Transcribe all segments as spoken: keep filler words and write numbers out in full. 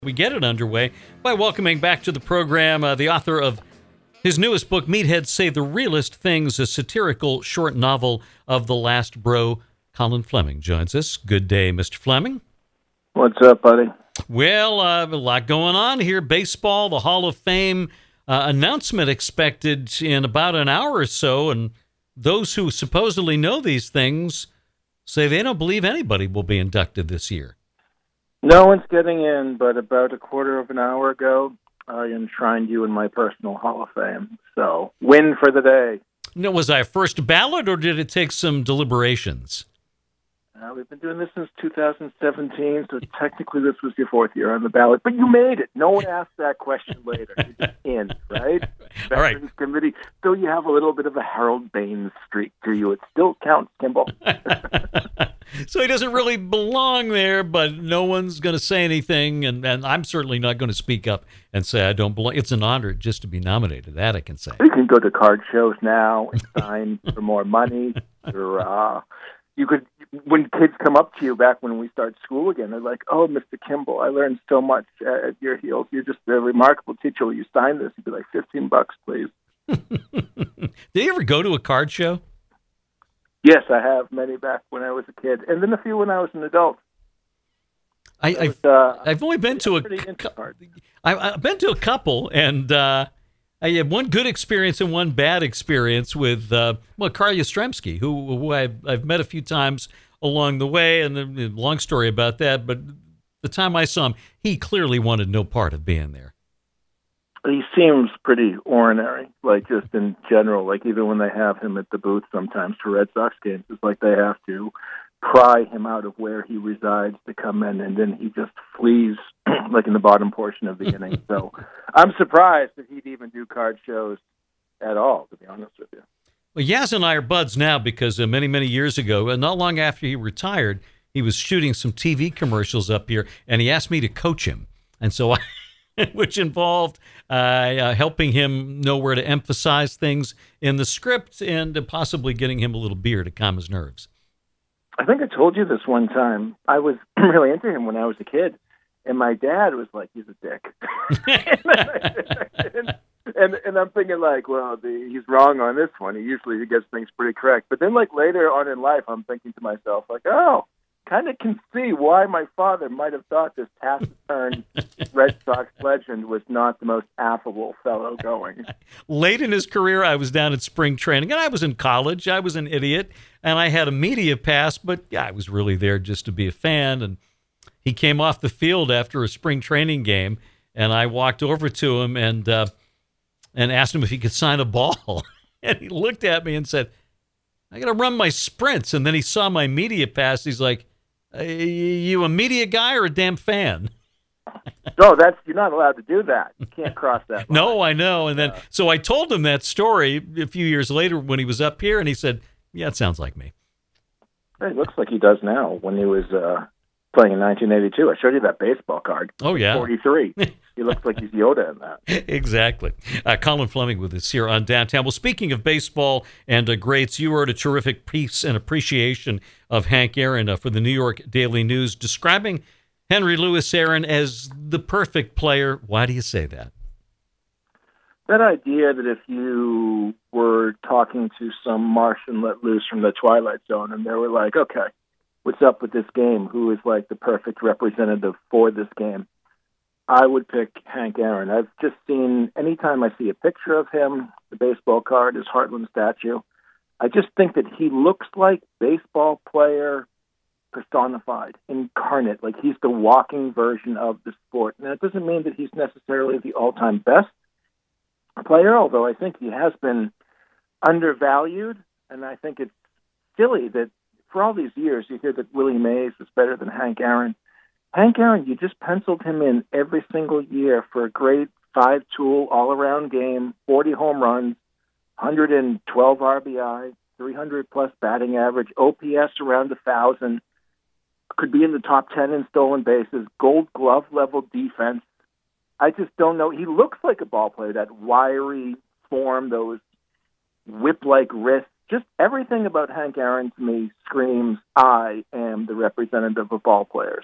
We get it underway by welcoming back to the program uh, the author of his newest book, Meatheads Say the Realest Things, a satirical short novel of the last bro. Colin Fleming joins us. Good day, Mister Fleming. What's up, buddy? Well, uh, a lot going on here. Baseball, the Hall of Fame uh, announcement expected in about an hour or so, and those who supposedly know these things say they don't believe anybody will be inducted this year. No one's getting in, but about a quarter of an hour ago, I enshrined you in my personal Hall of Fame. So, win for the day. Now, was I a first ballot, or did it take some deliberations? Uh, we've been doing this since two thousand seventeen, so technically this was your fourth year on the ballot. But you made it. No one asked that question later. You're just in, right? All right. Veterans Committee. Still, you have a little bit of a Harold Baines streak to you. It still counts, Kimball. So he doesn't really belong there, but no one's going to say anything, and, and I'm certainly not going to speak up and say I don't belong. It's an honor just to be nominated. That I can say. You can go to card shows now and sign for more money. Or, uh, you could, when kids come up to you back when we start school again, they're like, "Oh, Mister Kimball, I learned so much at your heels. You're just a remarkable teacher. Will you sign this?" You'd be like, fifteen bucks, please." Did you ever go to a card show? Yes, I have many back when I was a kid, and then a few when I was an adult. I, was, I've, uh, I've only been to a cu- I, I've been to a couple, and uh, I had one good experience and one bad experience with uh, well, Carl Yastrzemski, who, who I've, I've met a few times along the way, and a long story about that. But the time I saw him, he clearly wanted no part of being there. He seems pretty ordinary, like just in general. Like even when they have him at the booth sometimes for Red Sox games, it's like they have to pry him out of where he resides to come in, and then he just flees like in the bottom portion of the inning. So I'm surprised that he'd even do card shows at all, to be honest with you. Well, Yaz and I are buds now because uh, many, many years ago, and not long after he retired, he was shooting some T V commercials up here, and he asked me to coach him. And so I... which involved uh, uh, helping him know where to emphasize things in the script and uh, possibly getting him a little beer to calm his nerves. I think I told you this one time. I was really into him when I was a kid, and my dad was like, "He's a dick." and, and, and I'm thinking like, well, the, he's wrong on this one. He usually gets things pretty correct. But then like later on in life, I'm thinking to myself like, oh, kind of can see why my father might have thought this taciturn Red Sox legend was not the most affable fellow going. Late in his career, I was down at spring training, and I was in college. I was an idiot, and I had a media pass, but yeah, I was really there just to be a fan. And he came off the field after a spring training game, and I walked over to him and uh, and asked him if he could sign a ball. And he looked at me and said, "I got to run my sprints." And then he saw my media pass. He's like, "Are you a media guy or a damn fan?" No, that's you're not allowed to do that. You can't cross that line. No, I know. And then, uh, so I told him that story a few years later when he was up here, and he said, "Yeah, it sounds like me." It looks like he does now. When he was uh, playing in nineteen eighty-two, I showed you that baseball card. Oh yeah, forty-three. He looks like he's Yoda in that. Exactly. Uh, Colin Fleming with us here on Downtown. Well, speaking of baseball and uh, greats, you wrote a terrific piece and appreciation of Hank Aaron uh, for the New York Daily News, describing Henry Louis Aaron as the perfect player. Why do you say that? That idea that if you were talking to some Martian let loose from the Twilight Zone and they were like, okay, what's up with this game? Who is like the perfect representative for this game? I would pick Hank Aaron. I've just seen, anytime I see a picture of him, the baseball card, his Heartland statue, I just think that he looks like baseball player personified, incarnate, like he's the walking version of the sport. Now, it doesn't mean that he's necessarily the all-time best player, although I think he has been undervalued, and I think it's silly that for all these years you hear that Willie Mays is better than Hank Aaron. Hank Aaron, you just penciled him in every single year for a great five-tool, all-around game, forty home runs, one hundred twelve R B I, three hundred plus batting average, O P S around one thousand, could be in the top ten in stolen bases, gold glove level defense. I just don't know. He looks like a ball player, that wiry form, those whip-like wrists. Just everything about Hank Aaron to me screams, I am the representative of ball players.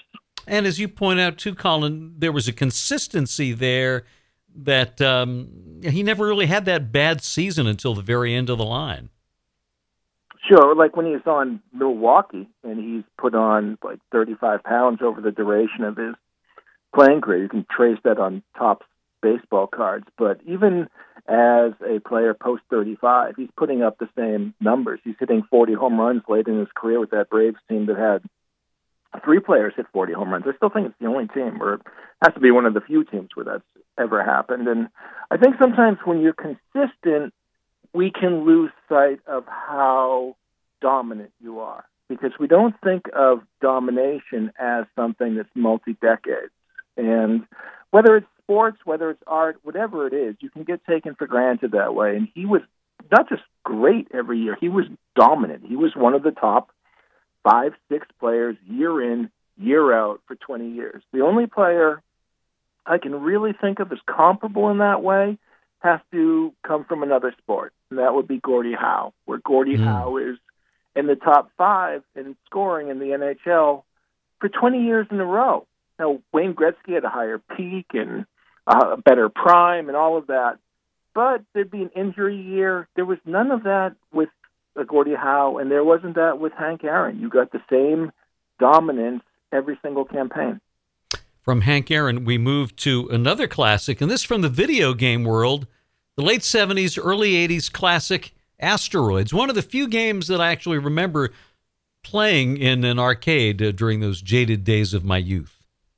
And as you point out too, Colin, there was a consistency there that um, he never really had that bad season until the very end of the line. Sure, like when he was on Milwaukee and he's put on like thirty-five pounds over the duration of his playing career. You can trace that on Topps baseball cards. But even as a player post thirty-five, he's putting up the same numbers. He's hitting forty home runs late in his career with that Braves team that had three players hit forty home runs. I still think it's the only team, or it has to be one of the few teams where that's ever happened. And I think sometimes when you're consistent, we can lose sight of how dominant you are, because we don't think of domination as something that's multi-decades. And whether it's sports, whether it's art, whatever it is, you can get taken for granted that way. And he was not just great every year, he was dominant. He was one of the top five, six players year in, year out for twenty years. The only player I can really think of as comparable in that way has to come from another sport, and that would be Gordie Howe, where Gordie mm. Howe is in the top five in scoring in the N H L for twenty years in a row. Now, Wayne Gretzky had a higher peak and a better prime and all of that, but there'd be an injury year. There was none of that with uh, Gordie Howe, and there wasn't that with Hank Aaron. You got the same dominance every single campaign. From Hank Aaron, we move to another classic, and this from the video game world, the late seventies, early eighties classic Asteroids, one of the few games that I actually remember playing in an arcade uh, during those jaded days of my youth.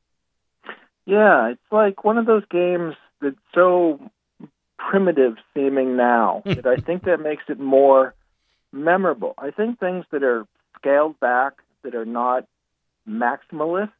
Yeah, it's like one of those games that's so primitive seeming now that I think that makes it more memorable. I think things that are scaled back, that are not maximalist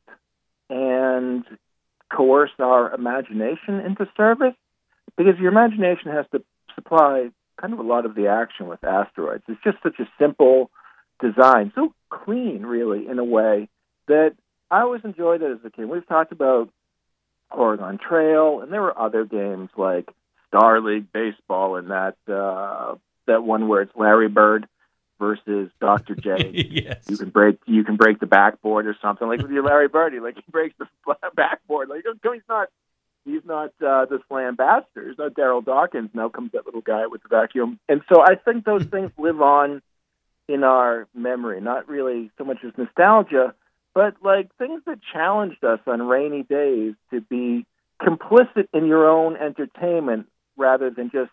and coerce our imagination into service, because your imagination has to supply kind of a lot of the action with Asteroids. It's just such a simple design, so clean, really, in a way, that I always enjoyed it as a kid. We've talked about Oregon Trail, and there were other games like Star League Baseball and that uh, that one where it's Larry Bird versus Doctor J. Yes. You can break you can break the backboard or something. Like with your Larry Bird, he like he breaks the backboard. Like he's not he's not uh, the slam bastard. He's not Daryl Dawkins. Now comes that little guy with the vacuum. And so I think those things live on in our memory, not really so much as nostalgia, but like things that challenged us on rainy days to be complicit in your own entertainment rather than just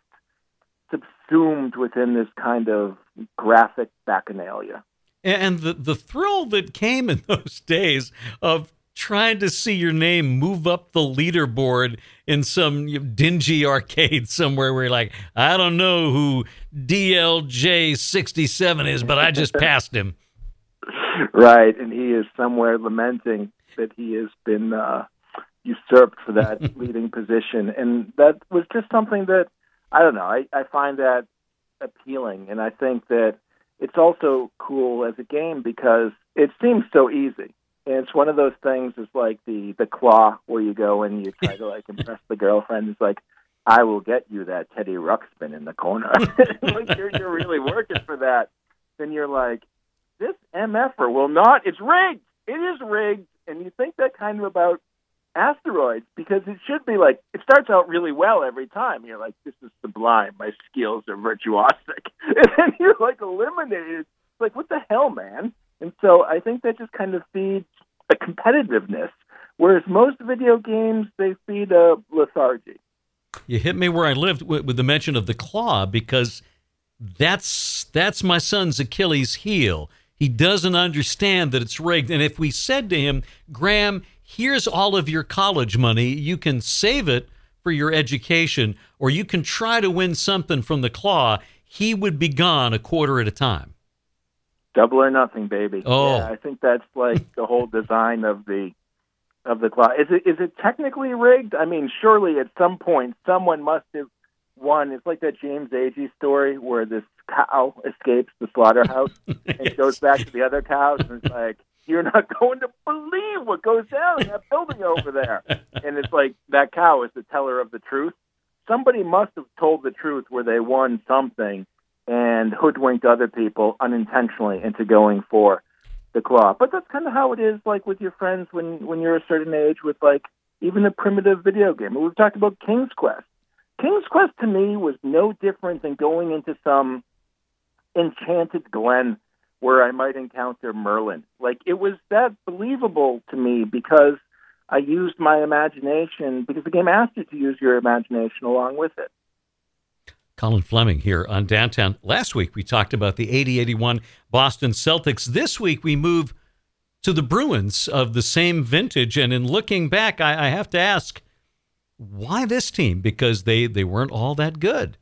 subsumed within this kind of graphic bacchanalia. And the, the thrill that came in those days of trying to see your name move up the leaderboard in some dingy arcade somewhere where you're like, I don't know who D L J sixty-seven is, but I just passed him. Right, and he is somewhere lamenting that he has been uh, usurped for that leading position. And that was just something that, I don't know, I, I find that appealing. And I think that it's also cool as a game because it seems so easy. And it's one of those things, it's like the, the claw where you go and you try to like impress the girlfriend. It's like, I will get you that Teddy Ruxpin in the corner. Like you're, you're really working for that. Then you're like, this MFer will not, it's rigged. It is rigged. And you think that kind of about Asteroids because it should be like, it starts out really well every time. You're like, this is sublime. My skills are virtuosic. And then you're like eliminated. It's like, what the hell, man? And so I think that just kind of feeds a competitiveness, whereas most video games, they feed a lethargy. You hit me where I lived with, with the mention of the claw, because that's that's my son's Achilles heel. He doesn't understand that it's rigged. And if we said to him, Graham, here's all of your college money, you can save it for your education, or you can try to win something from the claw, he would be gone a quarter at a time. Double or nothing, baby. Oh, yeah, I think that's like the whole design of the of the claw. Is it is it technically rigged? I mean, surely at some point someone must have won. It's like that James Agee story where this cow escapes the slaughterhouse and Yes. goes back to the other cows, and it's like, you're not going to believe what goes down in that building over there. And it's like that cow is the teller of the truth. Somebody must have told the truth where they won something and hoodwinked other people unintentionally into going for the claw. But that's kind of how it is, like with your friends when when you're a certain age with like even a primitive video game. And we've talked about King's Quest. King's Quest to me was no different than going into some enchanted glen where I might encounter Merlin. Like, it was that believable to me because I used my imagination, because the game asked you to use your imagination along with it. Colin Fleming here on Downtown. Last week we talked about the eighty eighty-one Boston Celtics. This week we move to the Bruins of the same vintage. And in looking back, I, I have to ask, why this team? Because they, they weren't all that good.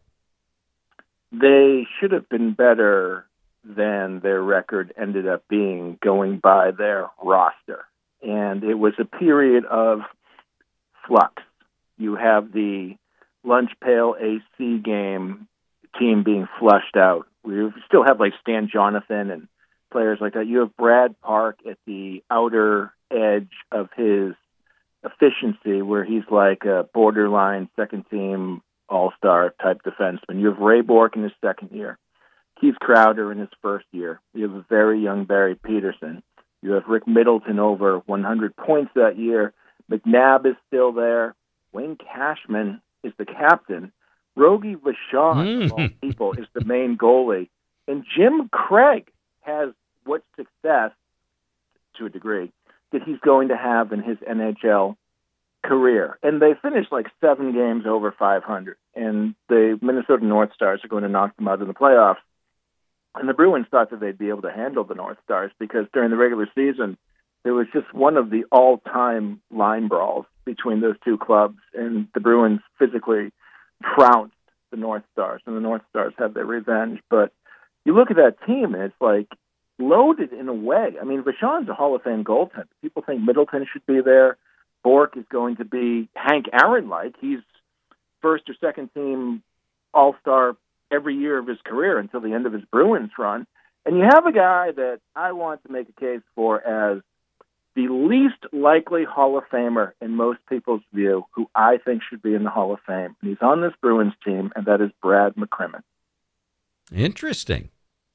They should have been better than their record ended up being going by their roster. And it was a period of flux. You have the Lunch Pail A C game team being flushed out. We still have like Stan Jonathan and players like that. You have Brad Park at the outer edge of his efficiency where he's like a borderline second team all-star type defenseman. You have Ray Bork in his second year. Keith Crowder in his first year. You have a very young Barry Peterson. You have Rick Middleton over one hundred points that year. McNabb is still there. Wayne Cashman is the captain. Rogie Vachon, mm. of all people, is the main goalie. And Jim Craig has what success, to a degree, that he's going to have in his N H L career. And they finished like seven games over five hundred. And the Minnesota North Stars are going to knock them out in the playoffs. And the Bruins thought that they'd be able to handle the North Stars because during the regular season, there was just one of the all-time line brawls between those two clubs. And the Bruins physically trounced the North Stars, and the North Stars had their revenge. But you look at that team, and it's like loaded in a way. I mean, Vachon's a Hall of Fame goaltender. People think Middleton should be there. Bork is going to be Hank Aaron-like. He's first or second team all-star every year of his career until the end of his Bruins run. And you have a guy that I want to make a case for as the least likely Hall of Famer in most people's view, who I think should be in the Hall of Fame. And he's on this Bruins team, and that is Brad McCrimmon. Interesting.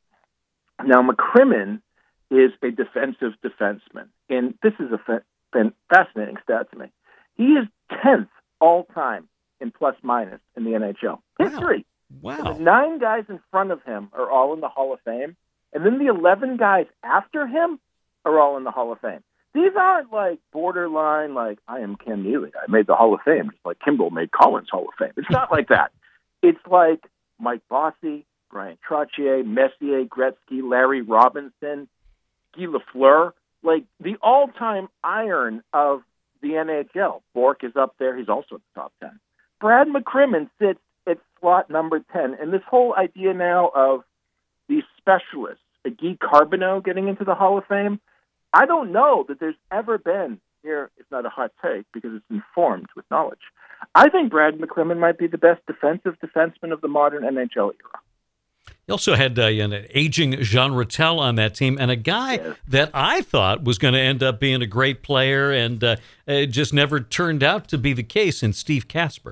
Now, McCrimmon is a defensive defenseman, and this is a fa- fa- fascinating stat to me. He is tenth all-time in plus-minus in the N H L. History. Wow. So the nine guys in front of him are all in the Hall of Fame, and then the eleven guys after him are all in the Hall of Fame. These aren't like borderline, like, I am Ken Neely. I made the Hall of Fame, just like Kimball made Collins Hall of Fame. It's not like that. It's like Mike Bossy, Brian Trottier, Messier, Gretzky, Larry Robinson, Guy Lafleur, like the all-time iron of the N H L. Bork is up there. He's also in the top ten. Brad McCrimmon sits at slot number ten. And this whole idea now of these specialists, a Guy Carbonneau getting into the Hall of Fame, I don't know that there's ever been, here it's not a hot take because it's informed with knowledge, I think Brad McCrimmon might be the best defensive defenseman of the modern N H L era. You also had uh, an aging Jean Rattel on that team, and a guy yes. that I thought was going to end up being a great player, and uh, it just never turned out to be the case in Steve Kasper.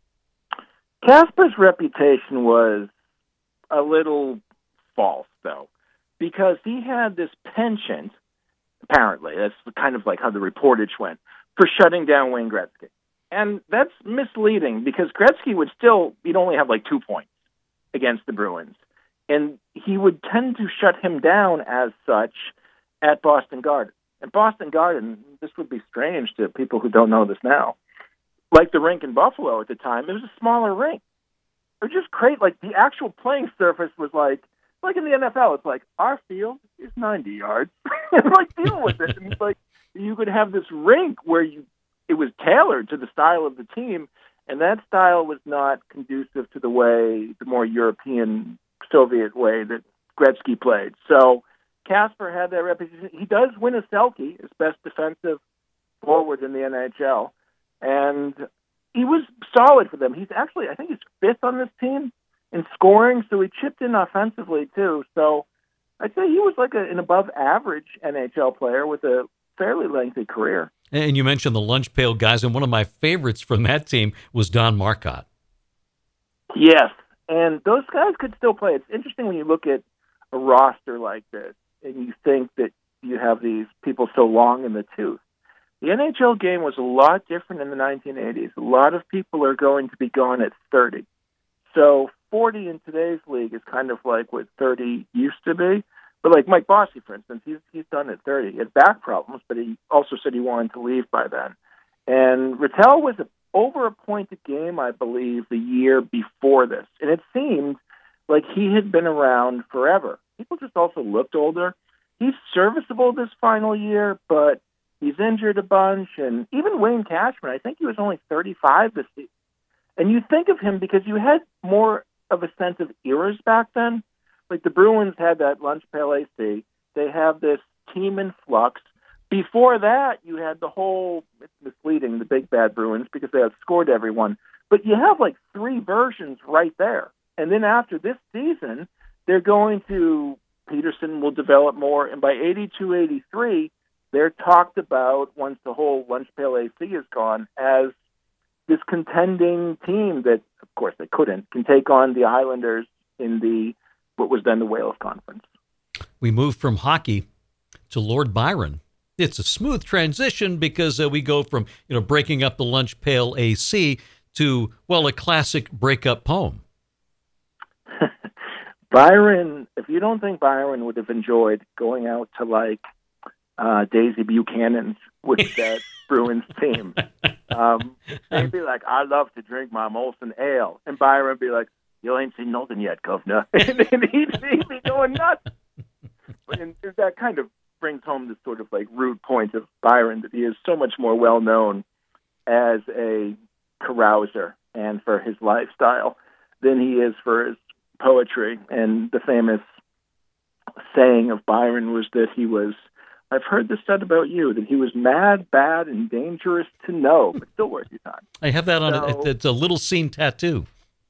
Kasper's reputation was a little false, though, because he had this penchant, apparently, that's kind of like how the reportage went, for shutting down Wayne Gretzky. And that's misleading because Gretzky would still, he'd only have like two points against the Bruins. And he would tend to shut him down as such at Boston Garden. And Boston Garden, this would be strange to people who don't know this now, like the rink in Buffalo at the time, it was a smaller rink. It was just great. Like, the actual playing surface was like, like in the N F L, it's like, our field is ninety yards. Like, deal with it. And it's like, you could have this rink where you, it was tailored to the style of the team, and that style was not conducive to the way, the more European Soviet way that Gretzky played. So Kasper had that reputation. He does win a Selke, his best defensive forward in the N H L, and he was solid for them. He's actually, I think he's fifth on this team in scoring, so he chipped in offensively too. So I'd say he was like a, an above-average N H L player with a fairly lengthy career. And you mentioned the lunch pail guys, and one of my favorites from that team was Don Marcotte. Yes, and those guys could still play. It's interesting when you look at a roster like this and you think that you have these people so long in the tooth. The N H L game was a lot different in the nineteen eighties. A lot of people are going to be gone at thirty. So forty in today's league is kind of like what thirty used to be. But like Mike Bossy, for instance, he's he's done at thirty. He had back problems, but he also said he wanted to leave by then. And Rattel was a, over a point a game, I believe, the year before this. And it seemed like he had been around forever. People just also looked older. He's serviceable this final year, but he's injured a bunch. And even Wayne Cashman, I think he was only thirty-five this season. And you think of him because you had more of a sense of eras back then. Like the Bruins had that Lunch Pail A C. They have this team in flux. Before that, you had the whole, it's misleading, the big bad Bruins because they outscored everyone. But you have like three versions right there. And then after this season, they're going to, Peterson will develop more. And by eighty-two eighty-three, they're talked about, once the whole Lunch Pail A C is gone, as this contending team that, of course, they couldn't, can take on the Islanders in the what was then the Wales Conference. We moved from hockey to Lord Byron. It's a smooth transition because uh, we go from, you know, breaking up the Lunch Pail A C to, well, a classic breakup poem. Byron, if you don't think Byron would have enjoyed going out to like uh, Daisy Buchanan's with that Bruins team, um, they'd be like, I love to drink my Molson Ale. And Byron would be like, you ain't seen nothing yet, governor. And then he'd, he'd be going nuts. And that kind of brings home this sort of like rude point of Byron, that he is so much more well known as a carouser and for his lifestyle than he is for his poetry. And the famous saying of Byron was that he was, I've heard this said about you, that he was mad, bad, and dangerous to know, but still worth your time. I have that on so, it. It's a little scene tattoo.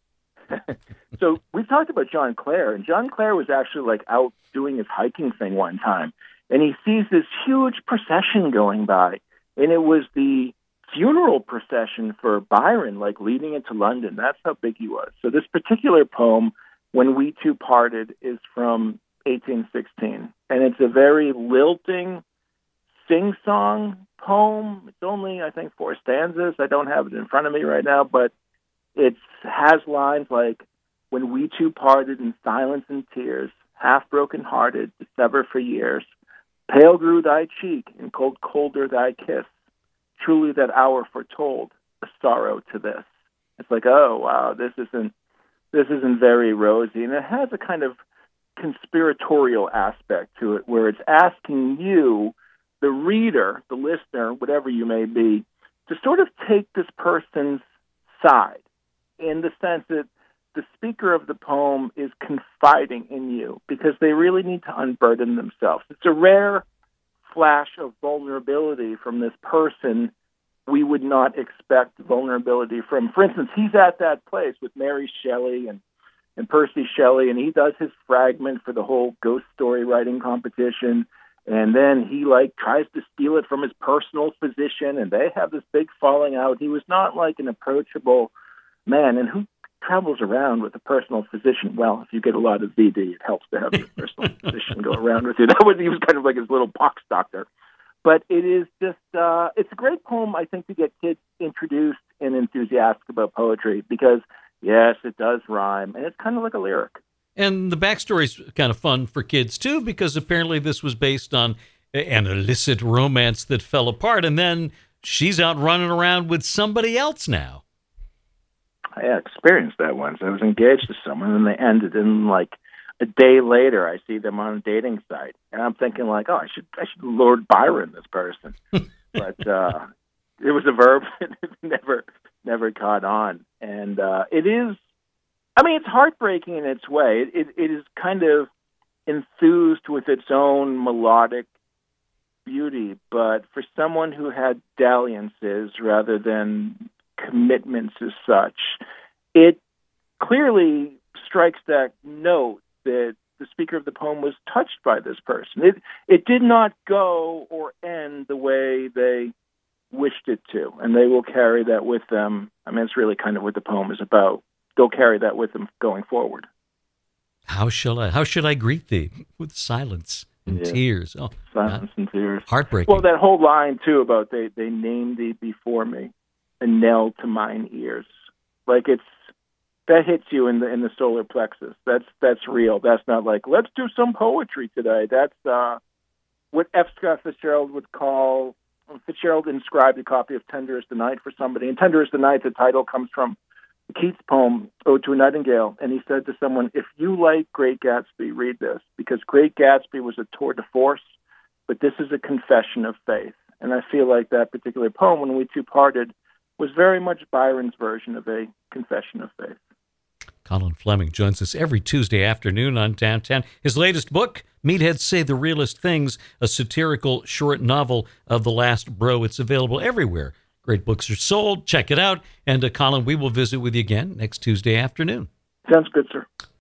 So we've talked about John Clare, and John Clare was actually like out doing his hiking thing one time, and he sees this huge procession going by, and it was the funeral procession for Byron, like leading into London. That's how big he was. So this particular poem, When We Two Parted, is from eighteen sixteen, and it's a very lilting sing-song poem. It's only, I think, four stanzas. I don't have it in front of me right now, but it has lines like, when we two parted in silence and tears, half broken-hearted, to sever for years, pale grew thy cheek, and cold colder thy kiss. Truly that hour foretold a sorrow to this. It's like, oh, wow, this isn't this isn't very rosy. And it has a kind of conspiratorial aspect to it, where it's asking you, the reader, the listener, whatever you may be, to sort of take this person's side, in the sense that the speaker of the poem is confiding in you because they really need to unburden themselves. It's a rare flash of vulnerability from this person we would not expect vulnerability from. For instance, he's at that place with Mary Shelley and, and Percy Shelley, and he does his fragment for the whole ghost story writing competition, and then he like tries to steal it from his personal physician, and they have this big falling out. He was not like an approachable man, and who travels around with a personal physician? Well, if you get a lot of V D, it helps to have your personal physician go around with you. That was, he was kind of like his little pox doctor. But it is just, uh, it's a great poem, I think, to get kids introduced and enthusiastic about poetry because, yes, it does rhyme, and it's kind of like a lyric. And the backstory's kind of fun for kids, too, because apparently this was based on an illicit romance that fell apart, and then she's out running around with somebody else now. I experienced that once. I was engaged to someone, and they ended in, like, a day later, I see them on a dating site, and I'm thinking, like, oh, I should I should Lord Byron this person. But uh, it was a verb that never, never caught on. And uh, it is, I mean, it's heartbreaking in its way. It, it is kind of enthused with its own melodic beauty, but for someone who had dalliances rather than commitments as such, it clearly strikes that note that the speaker of the poem was touched by this person. It it did not go or end the way they wished it to, and they will carry that with them. I mean, it's really kind of what the poem is about. They'll carry that with them going forward. How shall I? How should I greet thee? With silence and Yeah. tears. Oh, Silence and tears. heartbreaking. Well, that whole line too about they they named thee before me, and knelt to mine ears. Like it's that hits you in the in the solar plexus. That's that's real. That's not like let's do some poetry today. That's uh, what F. Scott Fitzgerald would call. Fitzgerald inscribed a copy of "Tender Is the Night" for somebody, and "Tender Is the Night," the title comes from Keats' poem "Ode to a Nightingale," and he said to someone, "If you like Great Gatsby, read this, because Great Gatsby was a tour de force, but this is a confession of faith." And I feel like that particular poem, "When We Two Parted," was very much Byron's version of a confession of faith. Colin Fleming joins us every Tuesday afternoon on Downtown. His latest book, Meatheads Say the Realest Things, a satirical short novel of the last bro. It's available everywhere great books are sold. Check it out. And uh, Colin, we will visit with you again next Tuesday afternoon. Sounds good, sir.